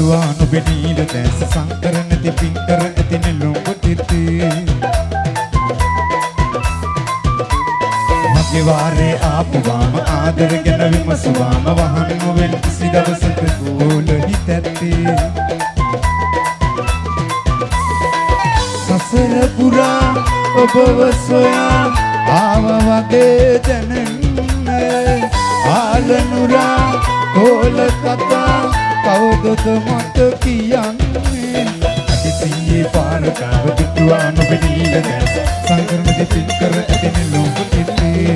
දුටුවා නුඹේ නීල දැස සංකර නැති පින්කර ඇති නෙළුම් පුතිතේ මගේ වාරේ ආපුවාම ආදරගෙන විමසුවාම වහන් නොවෙන් කිසි දවසක ගෝල හිතැත්තේ සසර පුරා ඔබව සොයා ආව වගේ දැනෙන්නේ ආලනුරා කොල කතා කවුදද මට කියන්නේ අතිසියේ පාරකාව දුටුවා නුඹේ නීල දැස සංකර නැති පින්කර ඇති නෙළුම් පුතිතේ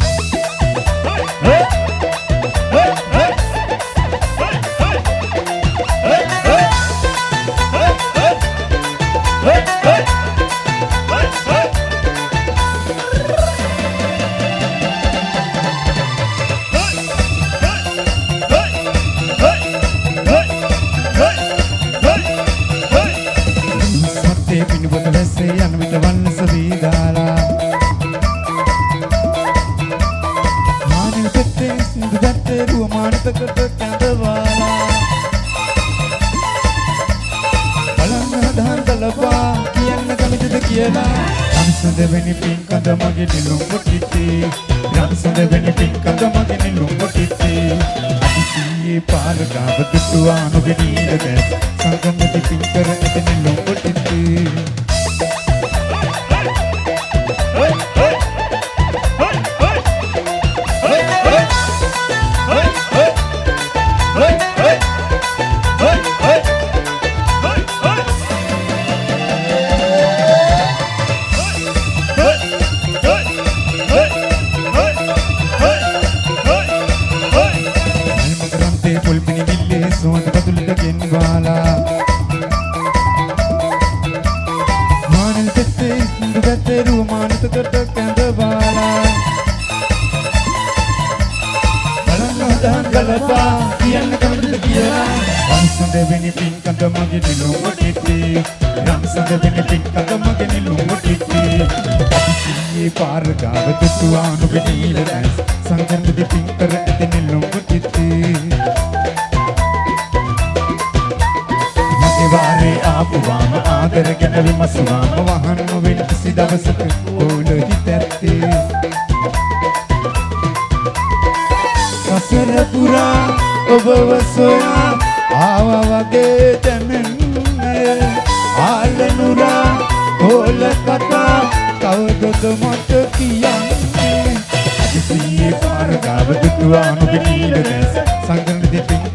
Ramsandeveni pinkada mage nilum potite Ramsandeveni pinkada mage nilum potite Adisiye paragav dutuwa නුඹේ නීල දැස සංගමති පින්කර ඇති නෙළුම් potite Ramsandeveni pinkada mage nilum potite Ramsandeveni pinkada mage nilum potite Adisiye paragav dutuwa නුඹේ නීල දැස සංගමති පින්කර ඇති නෙළුම් potite මගේ වාරේ ආපුවාම ආදරගෙන විමසුවාම වහන් නොවෙන් කිසි දවසක ගෝල හිතැත්තේ සසර පුරා ඔබව සොයා ආව වගේ දැනෙන්නේ ආලනුරා කොල කතා කවුදද මට කියන්නේ අදිසියේ පාරගාව දුටුවා නුඹේ නීල දැස සංගමති පින්කර